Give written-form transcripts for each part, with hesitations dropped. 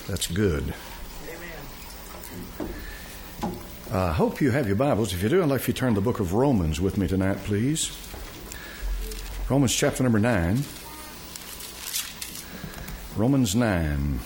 That's good. I hope you have your Bibles. If you do, I'd like if you turn to the book of Romans with me tonight, please. Romans chapter number 9. Romans 9.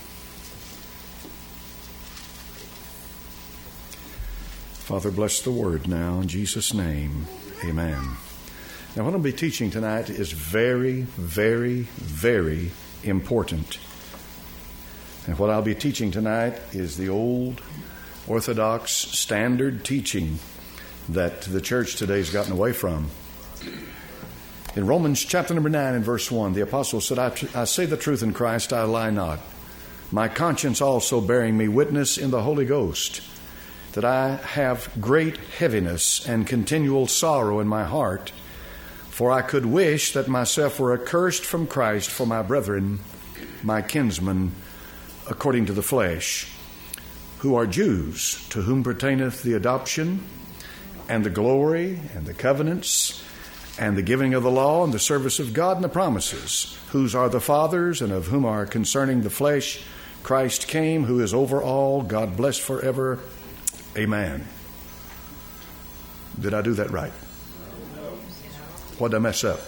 Father, bless the word now in Jesus' name. Amen. Now, what I'll be teaching tonight is very, very, very important. And what I'll be teaching tonight is the old Orthodox standard teaching that the church today has gotten away from. In Romans chapter number 9 and verse 1, the apostle said, I say the truth in Christ, I lie not. My conscience also bearing me witness in the Holy Ghost, that I have great heaviness and continual sorrow in my heart, for I could wish that myself were accursed from Christ for my brethren, my kinsmen, according to the flesh, who are Jews, to whom pertaineth the adoption, and the glory, and the covenants, and the giving of the law, and the service of God, and the promises, whose are the fathers, and of whom are concerning the flesh Christ came, who is over all, God bless forever. Amen. Did I do that right? What did I mess up?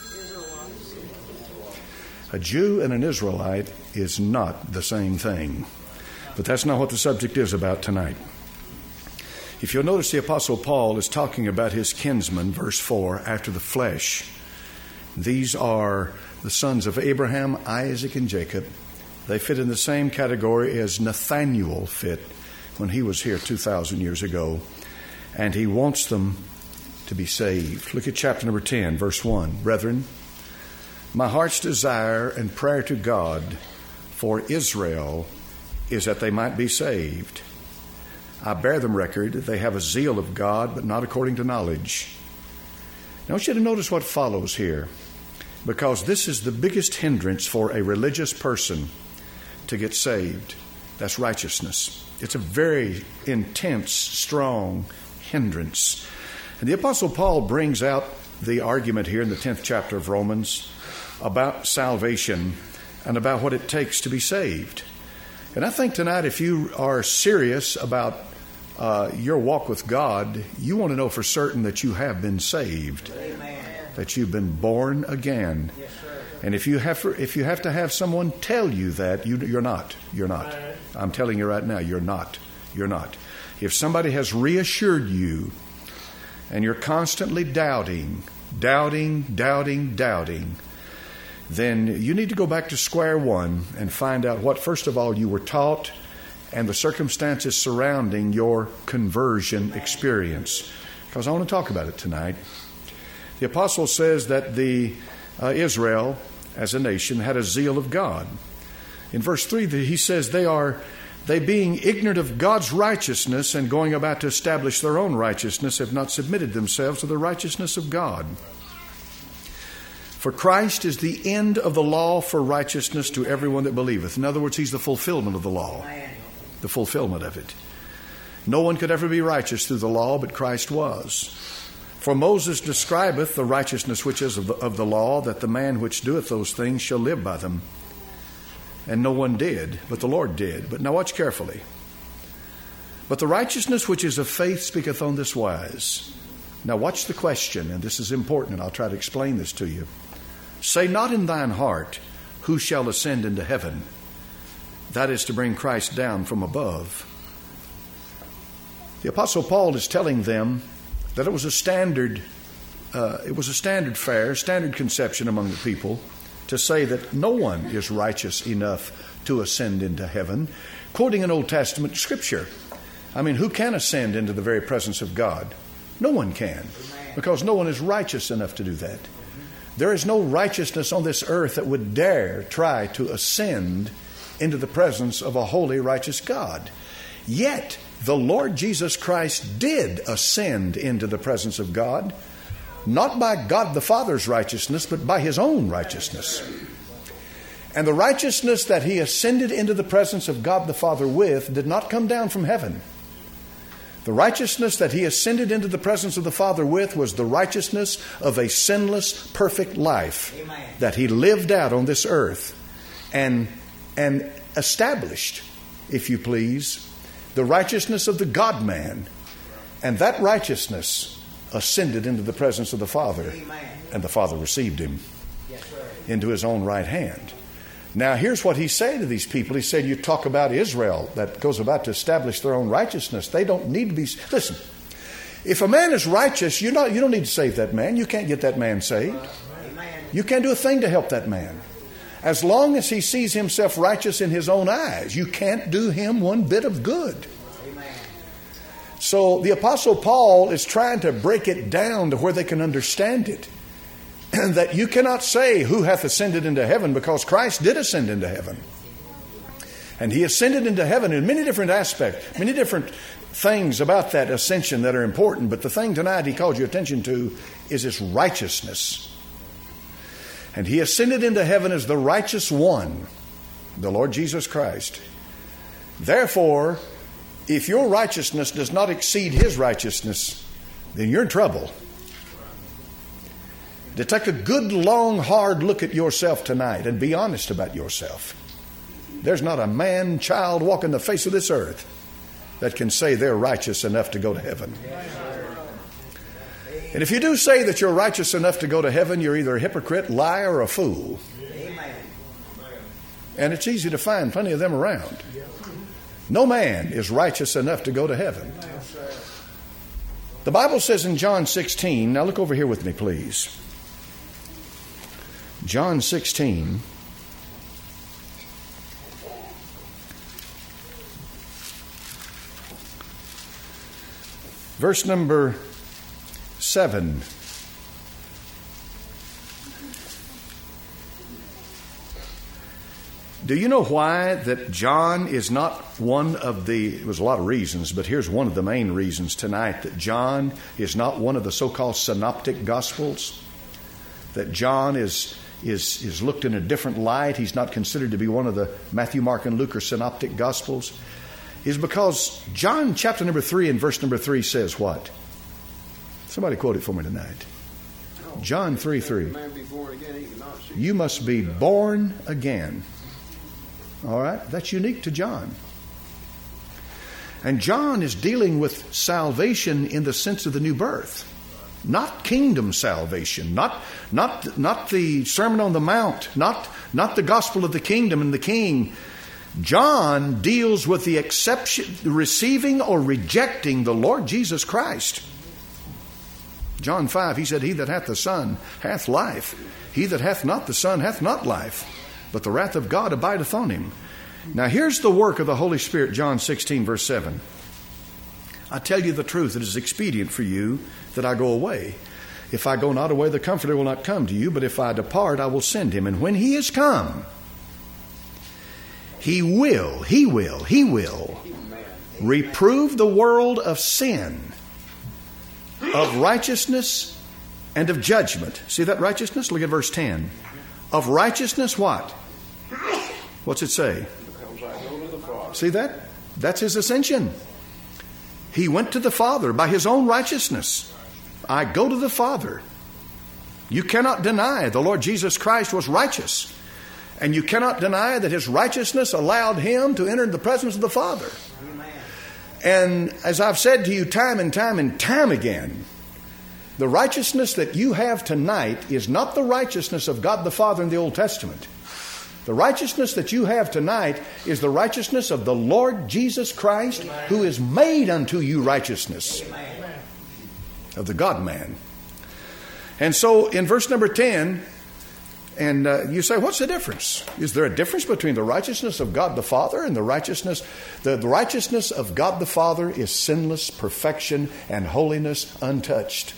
A Jew and an Israelite is not the same thing. But that's not what the subject is about tonight. If you'll notice, the Apostle Paul is talking about his kinsmen, verse 4, after the flesh. These are the sons of Abraham, Isaac, and Jacob. They fit in the same category as Nathaniel fit when he was here 2,000 years ago. And he wants them to be saved. Look at chapter number 10, verse 1. Brethren, my heart's desire and prayer to God for Israel is that they might be saved. I bear them record that they have a zeal of God, but not according to knowledge. Now I want you to notice what follows here, because this is the biggest hindrance for a religious person to get saved. That's righteousness. It's a very intense, strong hindrance. And the Apostle Paul brings out the argument here in the 10th chapter of Romans about salvation and about what it takes to be saved. And I think tonight, if you are serious about your walk with God, you want to know for certain that you have been saved. Amen. That you've been born again. Yes, sir. And if you have to have someone tell you that, you're not. You're not. I'm telling you right now, you're not. You're not. If somebody has reassured you and you're constantly doubting, then you need to go back to square one and find out what, first of all, you were taught and the circumstances surrounding your conversion experience. Because I want to talk about it tonight. The apostle says that Israel, as a nation, had a zeal of God. In verse 3, he says they being ignorant of God's righteousness and going about to establish their own righteousness, have not submitted themselves to the righteousness of God. For Christ is the end of the law for righteousness to everyone that believeth. In other words, he's the fulfillment of the law, the fulfillment of it. No one could ever be righteous through the law, but Christ was. For Moses describeth the righteousness which is of the law, that the man which doeth those things shall live by them. And no one did, but the Lord did. But now watch carefully. But the righteousness which is of faith speaketh on this wise. Now watch the question, and this is important, and I'll try to explain this to you. Say not in thine heart, who shall ascend into heaven? That is to bring Christ down from above. The Apostle Paul is telling them that it was a standard fare, standard conception among the people to say that no one is righteous enough to ascend into heaven, quoting an Old Testament scripture. I mean, who can ascend into the very presence of God? No one can, because no one is righteous enough to do that. There is no righteousness on this earth that would dare try to ascend into the presence of a holy, righteous God. Yet, the Lord Jesus Christ did ascend into the presence of God, not by God the Father's righteousness, but by his own righteousness. And the righteousness that he ascended into the presence of God the Father with did not come down from heaven. The righteousness that he ascended into the presence of the Father with was the righteousness of a sinless, perfect life. Amen. That he lived out on this earth. And established, if you please, the righteousness of the God-man. And that righteousness ascended into the presence of the Father. And the Father received him into his own right hand. Now, here's what he's saying to these people. He said, you talk about Israel that goes about to establish their own righteousness. They don't need to be... Listen, if a man is righteous, you don't need to save that man. You can't get that man saved. You can't do a thing to help that man. As long as he sees himself righteous in his own eyes, you can't do him one bit of good. So the Apostle Paul is trying to break it down to where they can understand it. That you cannot say who hath ascended into heaven, because Christ did ascend into heaven. And he ascended into heaven in many different aspects, many different things about that ascension that are important. But the thing tonight he called your attention to is his righteousness. And he ascended into heaven as the righteous one, the Lord Jesus Christ. Therefore, if your righteousness does not exceed his righteousness, then you're in trouble. To take a good, long, hard look at yourself tonight and be honest about yourself. There's not a man, child walking the face of this earth that can say they're righteous enough to go to heaven. And if you do say that you're righteous enough to go to heaven, you're either a hypocrite, liar, or a fool. And it's easy to find plenty of them around. No man is righteous enough to go to heaven. The Bible says in John 16, now look over here with me, please. John 16, verse number 7. Do you know why that John is not one of the, it was a lot of reasons, but here's one of the main reasons tonight, that John is not one of the so-called synoptic gospels? That John is looked in a different light. He's not considered to be one of the Matthew, Mark, and Luke or synoptic gospels. Is because John chapter number 3 and verse number 3 says what? Somebody quote it for me tonight. John 3:3. You must be born again. All right? That's unique to John. And John is dealing with salvation in the sense of the new birth. Not kingdom salvation, not the Sermon on the Mount, not the gospel of the kingdom and the king. John deals with the receiving or rejecting the Lord Jesus Christ. John 5, he said, he that hath the Son hath life. He that hath not the Son hath not life, but the wrath of God abideth on him. Now here's the work of the Holy Spirit, John 16, verse 7. I tell you the truth, it is expedient for you that I go away. If I go not away, the Comforter will not come to you, but if I depart, I will send him. And when he is come, he will reprove the world of sin, of righteousness, and of judgment. See that righteousness? Look at verse 10. Of righteousness what? What's it say? See that? That's his ascension. He went to the Father by his own righteousness. I go to the Father. You cannot deny the Lord Jesus Christ was righteous. And you cannot deny that his righteousness allowed him to enter the presence of the Father. And as I've said to you time and time again, the righteousness that you have tonight is not the righteousness of God the Father in the Old Testament. The righteousness that you have tonight is the righteousness of the Lord Jesus Christ, who is made unto you righteousness of the God-man. And so in verse number 10, and you say, what's the difference? Is there a difference between the righteousness of God the Father and the righteousness? The righteousness of God the Father is sinless, perfection, and holiness untouched.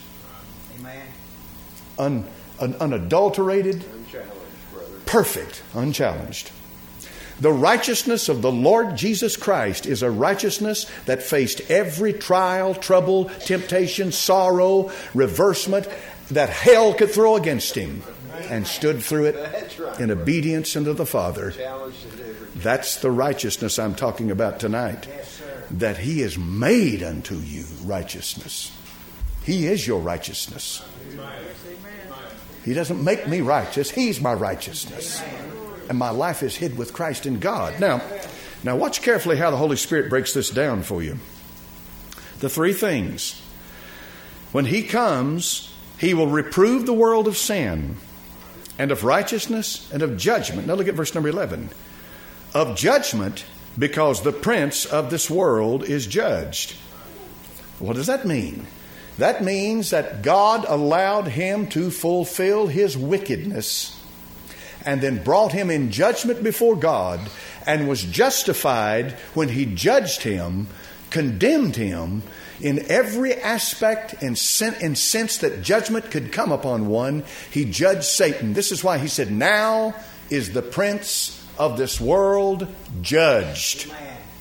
Amen. Unadulterated, perfect, unchallenged. The righteousness of the Lord Jesus Christ is a righteousness that faced every trial, trouble, temptation, sorrow, reversement that hell could throw against him, and stood through it in obedience unto the Father. That's the righteousness I'm talking about tonight. That he is made unto you righteousness. He is your righteousness. He doesn't make me righteous. He's my righteousness. and my life is hid with Christ in God. Now watch carefully how the Holy Spirit breaks this down for you. The three things. When He comes, He will reprove the world of sin and of righteousness and of judgment. Now look at verse number 11. Of judgment, because the prince of this world is judged. What does that mean? That means that God allowed him to fulfill his wickedness and then brought him in judgment before God and was justified when He judged him, condemned him in every aspect and sense that judgment could come upon one. He judged Satan. This is why He said, now is the prince of this world judged.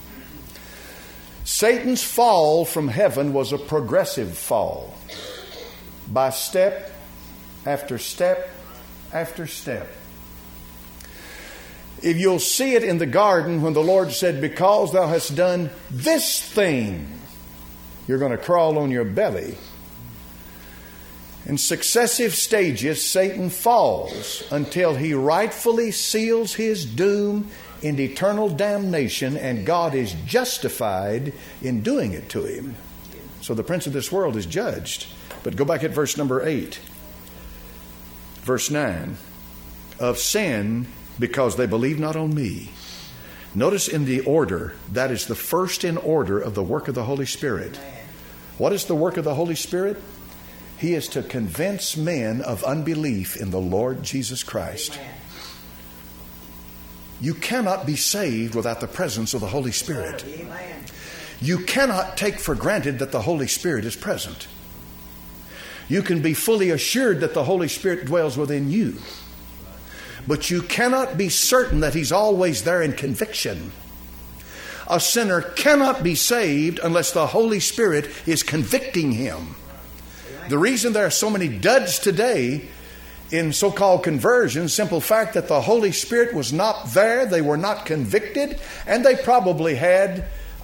Satan's fall from heaven was a progressive fall, by step after step after step. If you'll see it in the garden when the Lord said, because thou hast done this thing, you're going to crawl on your belly. In successive stages, Satan falls until he rightfully seals his doom in eternal damnation, and God is justified in doing it to him. So the prince of this world is judged. But go back at verse number 8. Verse 9. Of sin, because they believe not on me. Notice in the order, that is the first in order of the work of the Holy Spirit. What is the work of the Holy Spirit? He is to convince men of unbelief in the Lord Jesus Christ. You cannot be saved without the presence of the Holy Spirit. You cannot take for granted that the Holy Spirit is present. You can be fully assured that the Holy Spirit dwells within you. But you cannot be certain that He's always there in conviction. A sinner cannot be saved unless the Holy Spirit is convicting him. The reason there are so many duds today in so-called conversion, simple fact that the Holy Spirit was not there, they were not convicted, and they probably had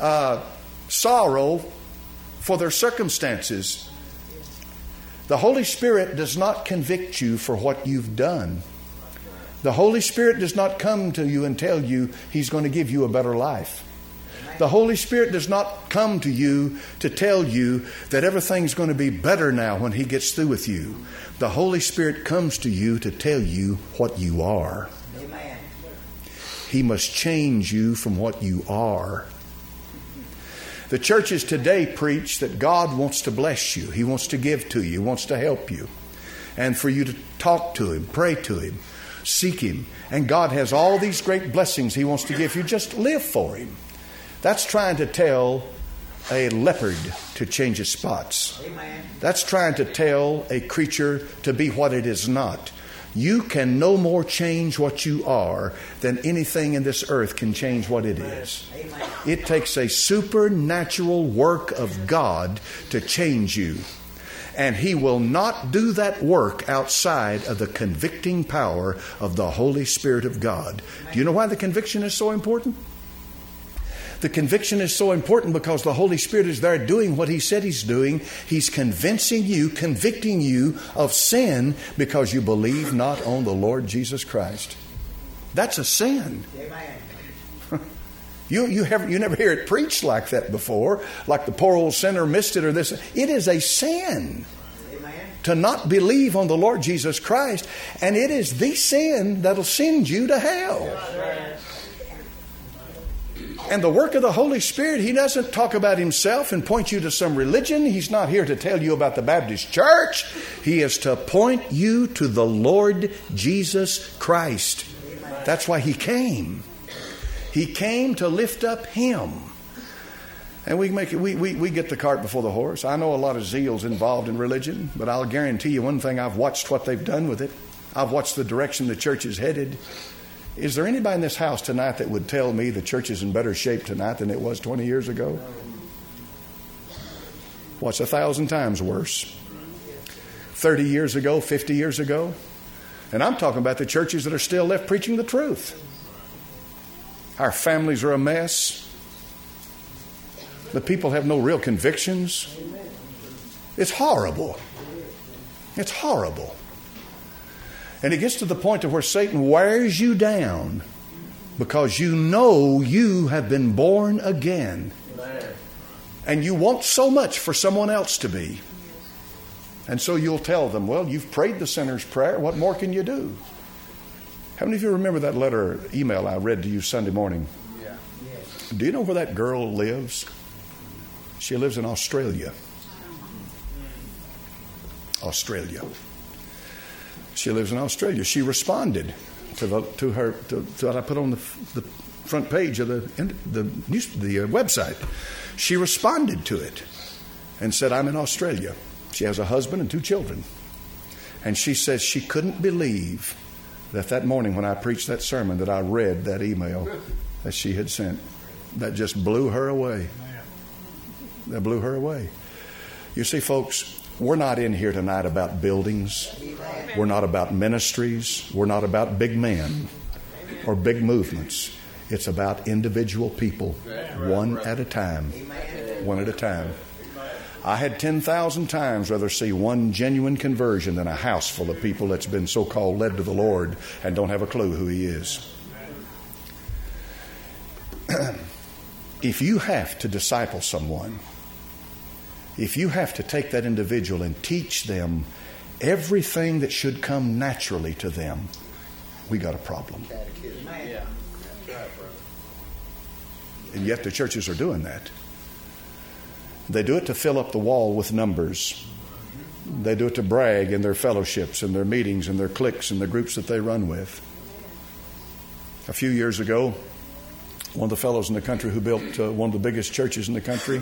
sorrow for their circumstances. The Holy Spirit does not convict you for what you've done. The Holy Spirit does not come to you and tell you He's going to give you a better life. The Holy Spirit does not come to you to tell you that everything's going to be better now when He gets through with you. The Holy Spirit comes to you to tell you what you are. Amen. He must change you from what you are. The churches today preach that God wants to bless you. He wants to give to you. He wants to help you. And for you to talk to Him, pray to Him, seek Him. And God has all these great blessings He wants to give you. Just live for Him. That's trying to tell a leopard to change its spots. Amen. That's trying to tell a creature to be what it is not. You can no more change what you are than anything in this earth can change what it is. Amen. It takes a supernatural work of God to change you. And He will not do that work outside of the convicting power of the Holy Spirit of God. Do you know why the conviction is so important? The conviction is so important because the Holy Spirit is there doing what He said He's doing. He's convincing you, convicting you of sin because you believe not on the Lord Jesus Christ. That's a sin. Amen. You never hear it preached like that before, like the poor old sinner missed it or this. It is a sin. Amen. To not believe on the Lord Jesus Christ, and it is the sin that'll send you to hell. Amen. And the work of the Holy Spirit, He doesn't talk about Himself and point you to some religion. He's not here to tell you about the Baptist church. He is to point you to the Lord Jesus Christ. That's why He came. He came to lift up Him. And we get the cart before the horse. I know a lot of zeal's involved in religion, but I'll guarantee you one thing, I've watched what they've done with it. I've watched the direction the church is headed. Is there anybody in this house tonight that would tell me the church is in better shape tonight than it was 20 years ago? Well, it's 1,000 times worse. 30 years ago, 50 years ago. And I'm talking about the churches that are still left preaching the truth. Our families are a mess. The people have no real convictions. It's horrible. It's horrible. And it gets to the point to where Satan wears you down because you know you have been born again. And you want so much for someone else to be. And so you'll tell them, well, you've prayed the sinner's prayer. What more can you do? How many of you remember that letter or email I read to you Sunday morning? Yeah. Yes. Do you know where that girl lives? She lives in Australia. Australia. She lives in Australia. She responded to what I put on the front page of the website. She responded to it and said, I'm in Australia. She has a husband and 2 children. And she says she couldn't believe that morning when I preached that sermon that I read that email that she had sent. That just blew her away. That blew her away. You see, folks, we're not in here tonight about buildings. We're not about ministries. We're not about big men or big movements. It's about individual people, one at a time. One at a time. I had 10,000 times rather see one genuine conversion than a house full of people that's been so-called led to the Lord and don't have a clue who He is. If you have to disciple someone, if you have to take that individual and teach them everything that should come naturally to them, we got a problem. And yet the churches are doing that. They do it to fill up the wall with numbers. They do it to brag in their fellowships and their meetings and their cliques and the groups that they run with. A few years ago, one of the fellows in the country who built one of the biggest churches in the country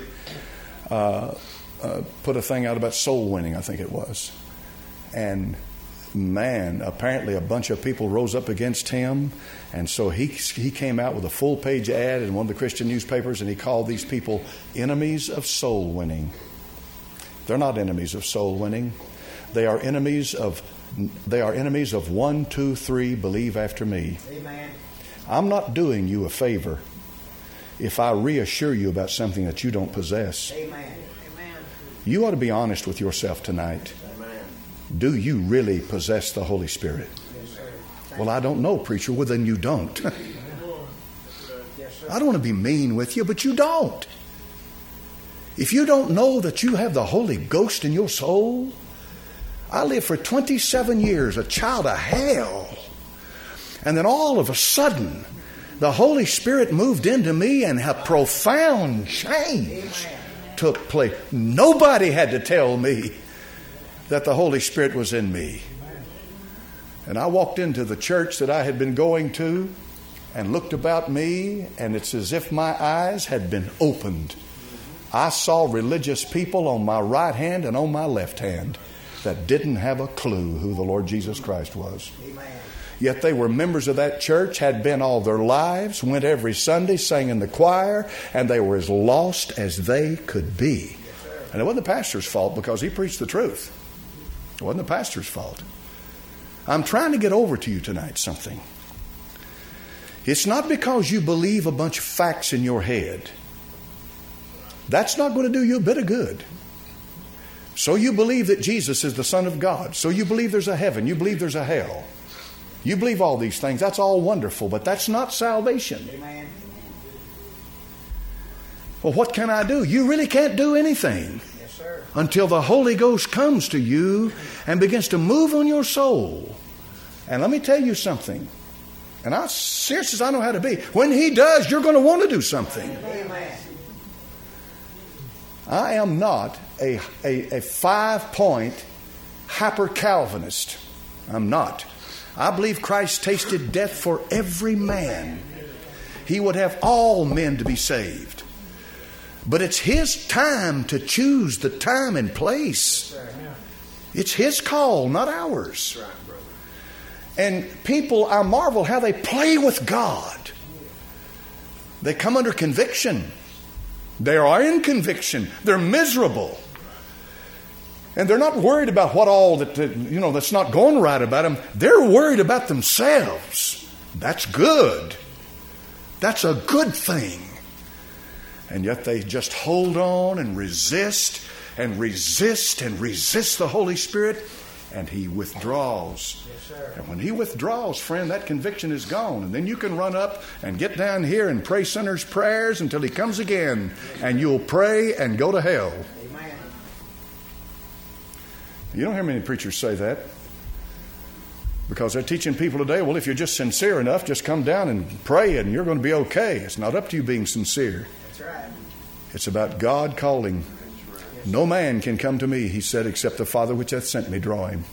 put a thing out about soul winning, I think it was. And man, apparently a bunch of people rose up against him. And so he came out with a full-page ad in one of the Christian newspapers, and he called these people enemies of soul winning. They're not enemies of soul winning. They are enemies of 1, 2, 3, believe after me. Amen. I'm not doing you a favor if I reassure you about something that you don't possess. Amen. You ought to be honest with yourself tonight. Amen. Do you really possess the Holy Spirit? Yes, sir. Well, I don't know, preacher. Well, then you don't. Yes, sir. I don't want to be mean with you, but you don't. If you don't know that you have the Holy Ghost in your soul, I lived for 27 years, a child of hell. And then all of a sudden, the Holy Spirit moved into me and a profound change took place. Nobody had to tell me that the Holy Spirit was in me. And I walked into the church that I had been going to and looked about me, and it's as if my eyes had been opened. I saw religious people on my right hand and on my left hand that didn't have a clue who the Lord Jesus Christ was. Amen. Yet they were members of that church, had been all their lives, went every Sunday, sang in the choir, and they were as lost as they could be. And it wasn't the pastor's fault because he preached the truth. It wasn't the pastor's fault. I'm trying to get over to you tonight something. It's not because you believe a bunch of facts in your head. That's not going to do you a bit of good. So you believe that Jesus is the Son of God. So you believe there's a heaven. You believe there's a hell. You believe all these things. That's all wonderful, but that's not salvation. Amen. Well, what can I do? You really can't do anything Yes, sir. until the Holy Ghost comes to you and begins to move on your soul. And let me tell you something. And I'm serious as I know how to be. When He does, you're going to want to do something. Amen. I am not a 5-point hyper-Calvinist. I'm not. I believe Christ tasted death for every man. He would have all men to be saved. But it's His time to choose the time and place. It's His call, not ours. And people, I marvel how they play with God. They come under conviction. They are in conviction. They're miserable. And they're not worried about what all that's not going right about them. They're worried about themselves. That's good. That's a good thing. And yet they just hold on and resist and resist and resist the Holy Spirit. and He withdraws. Yes, sir. And when He withdraws, friend, that conviction is gone. And then you can run up and get down here and pray sinners' prayers until He comes again. And you'll pray and go to hell. Amen. You don't hear many preachers say that. Because they're teaching people today, well, if you're just sincere enough, just come down and pray and you're going to be okay. It's not up to you being sincere. That's right. It's about God calling. No man can come to me, He said, except the Father which hath sent me draw him.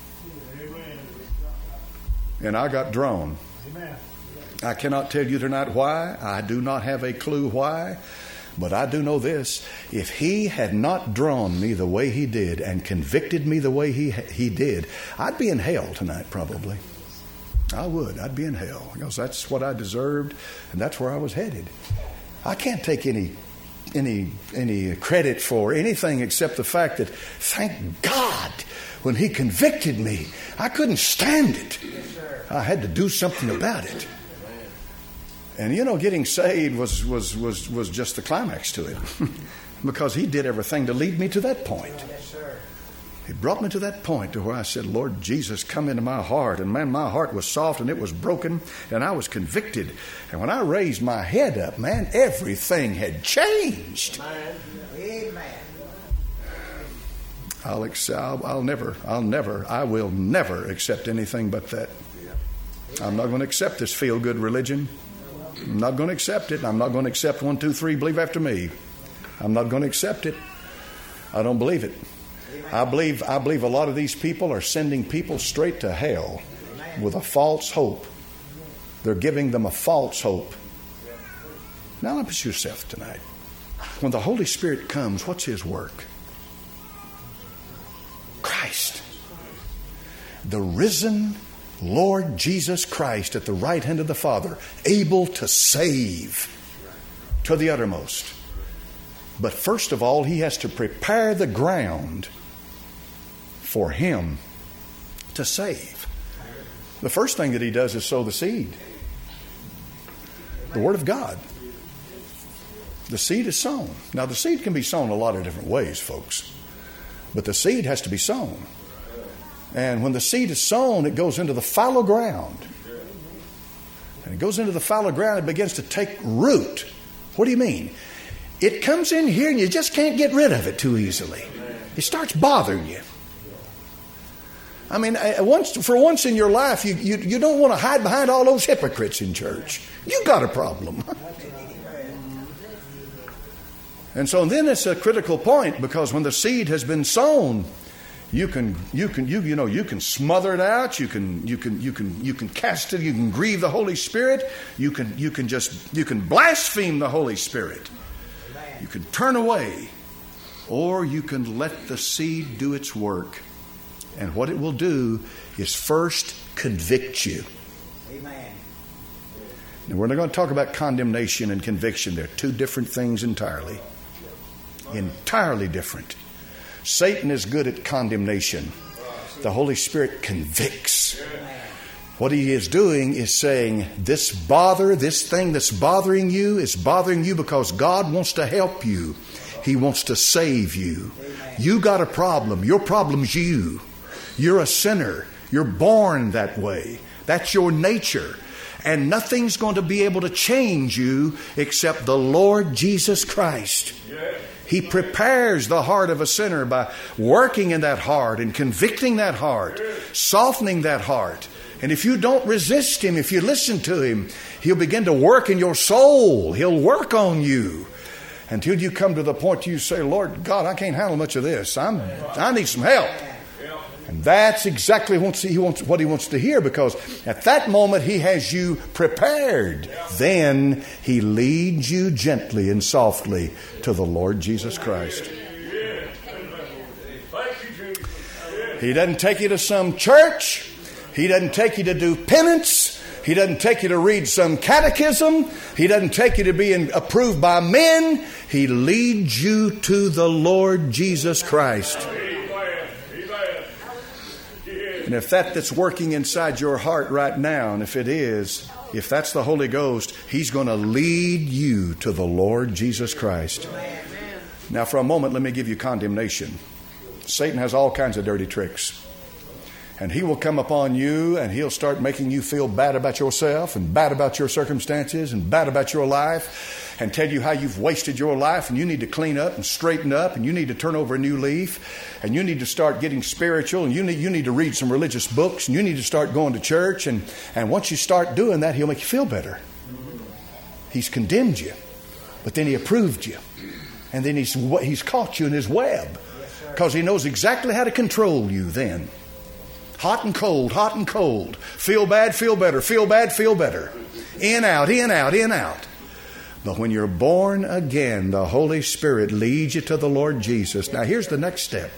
And I got drawn. Amen. I cannot tell you tonight why. I do not have a clue why. But I do know this. If He had not drawn me the way He did and convicted me the way He did, I'd be in hell tonight probably. I would. I'd be in hell because that's what I deserved and that's where I was headed. I can't take any credit for anything except the fact that, thank God, when He convicted me, I couldn't stand it. I had to do something about it. And getting saved was just the climax to it. Because He did everything to lead me to that point. Yes, sir. He brought me to that point to where I said, Lord Jesus, come into my heart. And man, my heart was soft and it was broken and I was convicted. And when I raised my head up, man, everything had changed. Amen. I will never accept anything but that. I'm not going to accept this feel-good religion. I'm not going to accept it. I'm not going to accept 1, 2, 3, believe after me. I'm not going to accept it. I don't believe it. I believe a lot of these people are sending people straight to hell with a false hope. They're giving them a false hope. Now look at yourself tonight. When the Holy Spirit comes, what's His work? Christ. The risen Lord Jesus Christ at the right hand of the Father, able to save to the uttermost. But first of all, He has to prepare the ground for Him to save. The first thing that He does is sow the seed. The Word of God. The seed is sown. Now, the seed can be sown a lot of different ways, folks. But the seed has to be sown. And when the seed is sown, it goes into the fallow ground. And it goes into the fallow ground and begins to take root. What do you mean? It comes in here and you just can't get rid of it too easily. It starts bothering you. I mean, for once in your life, you don't want to hide behind all those hypocrites in church. You got a problem. And so then it's a critical point, because when the seed has been sown, you can smother it out. You can cast it. You can grieve the Holy Spirit. You can blaspheme the Holy Spirit. You can turn away, or you can let the seed do its work. And what it will do is first convict you. Amen. Now, we're not going to talk about condemnation and conviction. They're two different things entirely. Entirely different. Satan is good at condemnation. The Holy Spirit convicts. What he is doing is saying, this thing that's bothering you is bothering you because God wants to help you. He wants to save you. You got a problem. Your problem's you. You're a sinner. You're born that way. That's your nature. And nothing's going to be able to change you except the Lord Jesus Christ. He prepares the heart of a sinner by working in that heart and convicting that heart, softening that heart. And if you don't resist Him, if you listen to Him, He'll begin to work in your soul. He'll work on you until you come to the point you say, Lord God, I can't handle much of this. I need some help. And that's exactly what He wants to hear, because at that moment He has you prepared. Then He leads you gently and softly to the Lord Jesus Christ. He doesn't take you to some church. He doesn't take you to do penance. He doesn't take you to read some catechism. He doesn't take you to be approved by men. He leads you to the Lord Jesus Christ. And if that's working inside your heart right now, and if it is, if that's the Holy Ghost, He's going to lead you to the Lord Jesus Christ. Now, for a moment, let me give you condemnation. Satan has all kinds of dirty tricks. And he will come upon you and he'll start making you feel bad about yourself and bad about your circumstances and bad about your life and tell you how you've wasted your life and you need to clean up and straighten up and you need to turn over a new leaf and you need to start getting spiritual and you need to read some religious books and you need to start going to church. And once you start doing that, he'll make you feel better. He's condemned you, but then he approved you. And then he's caught you in his web because he knows exactly how to control you then. Hot and cold, hot and cold. Feel bad, feel better. Feel bad, feel better. In, out, in, out, in, out. But when you're born again, the Holy Spirit leads you to the Lord Jesus. Now here's the next step.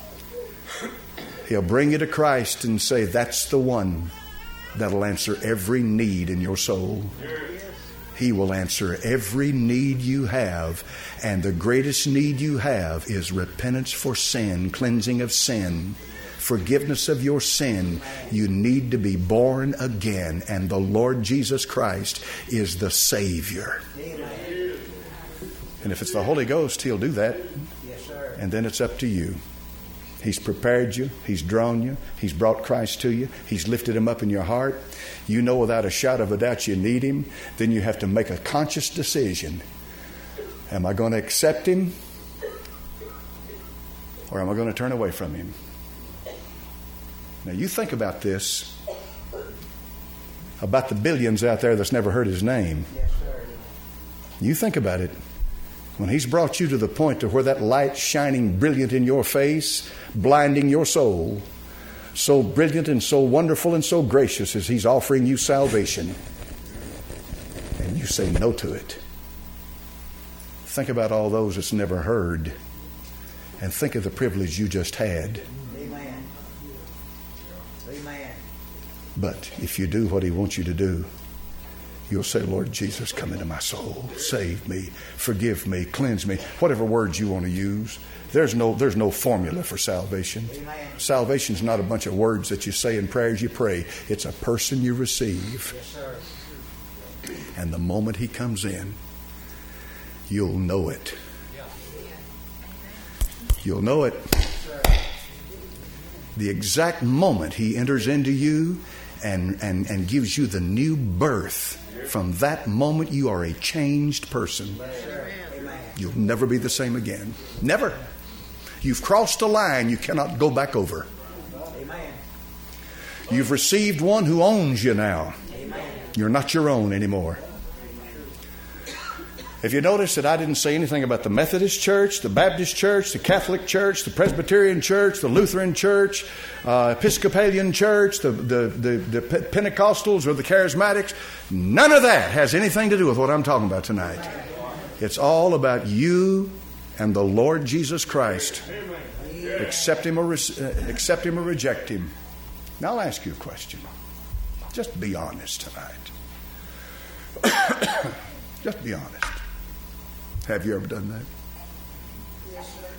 He'll bring you to Christ and say, that's the one that'll answer every need in your soul. He will answer every need you have. And the greatest need you have is repentance for sin, cleansing of sin, forgiveness of your sin. You need to be born again, and the Lord Jesus Christ is the Savior. And if it's the Holy Ghost, He'll do that. And then it's up to you. He's prepared you. He's drawn you. He's brought Christ to you. He's lifted Him up in your heart. You know without a shadow of a doubt you need Him. Then you have to make a conscious decision. Am I going to accept Him? Or am I going to turn away from Him? Now you think about this, about the billions out there that's never heard His name. Yes, sir. You think about it. When He's brought you to the point to where that light shining brilliant in your face, blinding your soul, so brilliant and so wonderful and so gracious as He's offering you salvation, and you say no to it. Think about all those that's never heard, and think of the privilege you just had. Amen. Amen. But if you do what He wants you to do, you'll say, Lord Jesus, come into my soul. Save me. Forgive me. Cleanse me. Whatever words you want to use. There's no formula for salvation. Amen. Salvation's not a bunch of words that you say and prayers you pray. It's a person you receive. Yes, sir. And the moment He comes in, you'll know it. You'll know it. The exact moment He enters into you and gives you the new birth. From that moment, you are a changed person. You'll never be the same again. Never. You've crossed a line you cannot go back over. Amen. You've received one who owns you now. You're not your own anymore. If you notice that I didn't say anything about the Methodist Church, the Baptist Church, the Catholic Church, the Presbyterian Church, the Lutheran Church, Episcopalian Church, the Pentecostals or the Charismatics, none of that has anything to do with what I'm talking about tonight. It's all about you and the Lord Jesus Christ. Accept Him or reject Him. Now I'll ask you a question. Just be honest tonight. Just be honest. Have you ever done that? Yes, sir.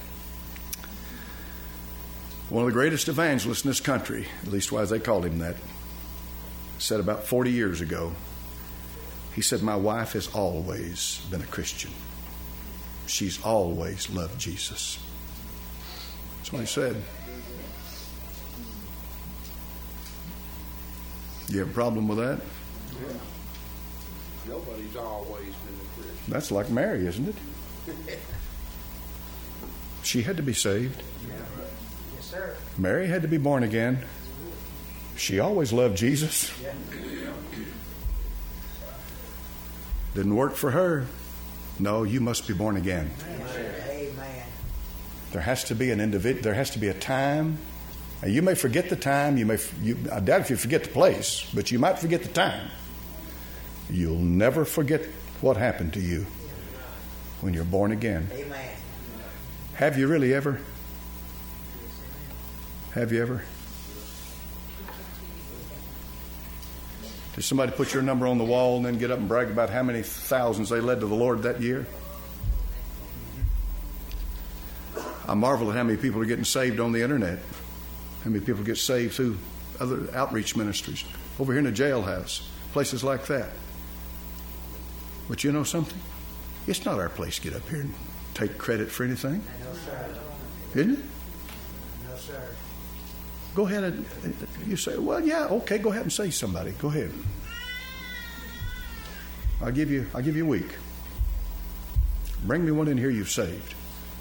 One of the greatest evangelists in this country, at least why they called him that, said about 40 years ago, he said, my wife has always been a Christian. She's always loved Jesus. That's what he said. You have a problem with that? Yeah. Nobody's always been a Christian. That's like Mary, isn't it? She had to be saved. Yes, sir. Mary had to be born again. She always loved Jesus. Yeah. Didn't work for her. No, you must be born again. Amen. There has to be an individual. There has to be a time. Now, you may forget the time. I doubt if you forget the place, but you might forget the time. You'll never forget what happened to you when you're born again. Amen. Have you really ever? Have you ever? Did somebody put your number on the wall and then get up and brag about how many thousands they led to the Lord that year? I marvel at how many people are getting saved on the internet. How many people get saved through other outreach ministries over here in the jailhouse, places like that. But you know something? It's not our place to get up here and take credit for anything. No, sir. Isn't it? No, sir. Go ahead and you say, well, yeah, okay, go ahead and say somebody. Go ahead. I'll give you a week. Bring me one in here you've saved.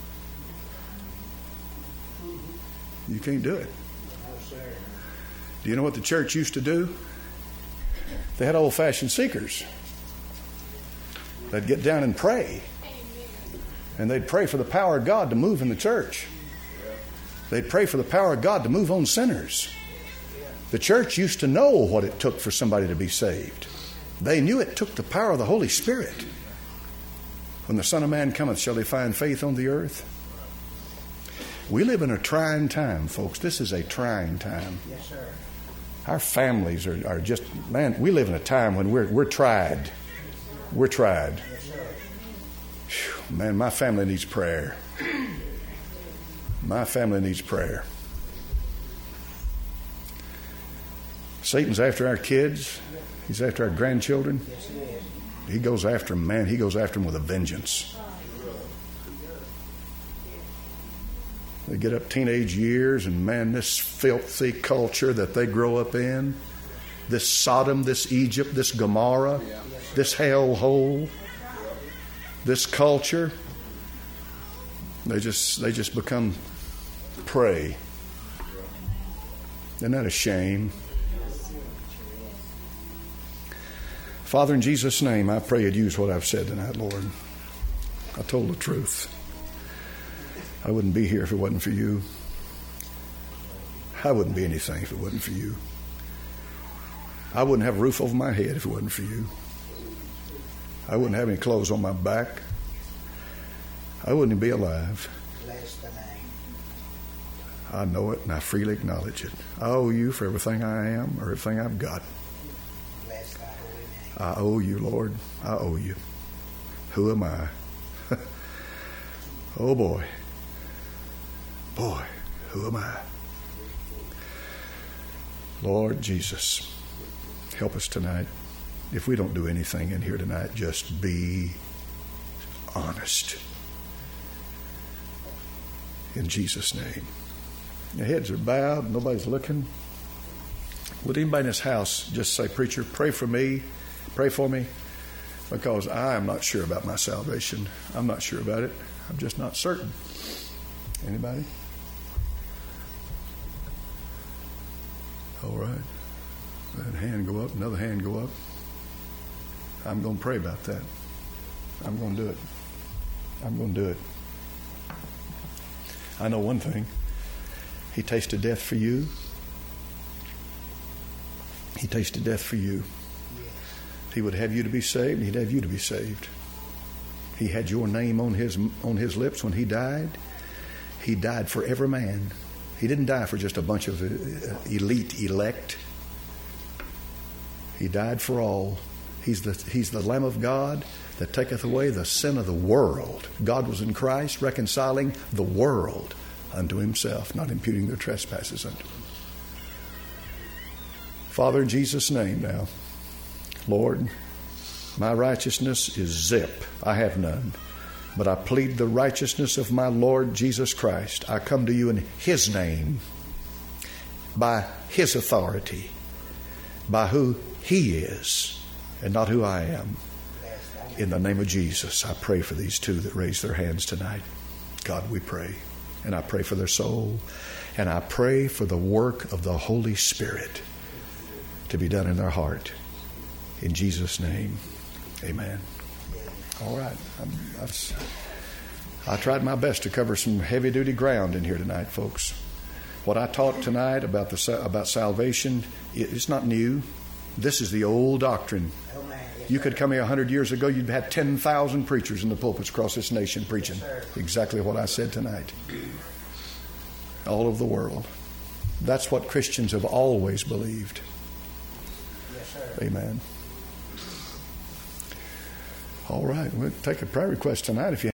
You can't do it. Do you know what the church used to do? They had old-fashioned seekers. They'd get down and pray. And they'd pray for the power of God to move in the church. They'd pray for the power of God to move on sinners. The church used to know what it took for somebody to be saved. They knew it took the power of the Holy Spirit. When the Son of Man cometh, shall he find faith on the earth? We live in a trying time, folks. This is a trying time. Yes, sir. Our families are just, man, we live in a time when we're tried. We're tried. Yes, sir. Whew, man, my family needs prayer. My family needs prayer. Satan's after our kids. He's after our grandchildren. Yes, he is. He goes after them, man. He goes after them with a vengeance. They get up teenage years, and man, this filthy culture that they grow up in, this Sodom, this Egypt, this Gomorrah, this hellhole, this culture, they just become prey. Isn't that a shame? Father, in Jesus' name, I pray you'd use what I've said tonight, Lord. I told the truth. I wouldn't be here if it wasn't for you. I wouldn't be anything if it wasn't for you. I wouldn't have a roof over my head if it wasn't for you. I wouldn't have any clothes on my back. I wouldn't be alive. Bless the name. I know it and I freely acknowledge it. I owe you for everything I am or everything I've got. Bless thy holy name. I owe you, Lord. I owe you. Who am I? Oh, boy. Boy, who am I? Lord Jesus, help us tonight. If we don't do anything in here tonight, just be honest. In Jesus' name. Your heads are bowed. Nobody's looking. Would anybody in this house just say, preacher, pray for me, because I am not sure about my salvation. I'm not sure about it. I'm just not certain. Anybody? All right. That hand go up, another hand go up. I'm going to pray about that. I'm going to do it. I'm going to do it. I know one thing. He tasted death for you. He tasted death for you. He would have you to be saved, and he'd have you to be saved. He had your name on his lips when he died. He died for every man. He didn't die for just a bunch of elite elect. He died for all. He's the Lamb of God that taketh away the sin of the world. God was in Christ reconciling the world unto himself, not imputing their trespasses unto him. Father, in Jesus' name now, Lord, my righteousness is zip. I have none. But I plead the righteousness of my Lord Jesus Christ. I come to you in his name, by his authority, by who he is, and not who I am. In the name of Jesus, I pray for these two that raised their hands tonight. God, we pray. And I pray for their soul. And I pray for the work of the Holy Spirit to be done in their heart. In Jesus' name, amen. All right. I tried my best to cover some heavy-duty ground in here tonight, folks. What I taught tonight about salvation, it's not new. This is the old doctrine. Oh, man. Yes, You could come here 100 years ago, you'd have 10,000 preachers in the pulpits across this nation preaching exactly what I said tonight. All over the world. That's what Christians have always believed. Yes, sir. Amen. All right, we'll take a prayer request tonight if you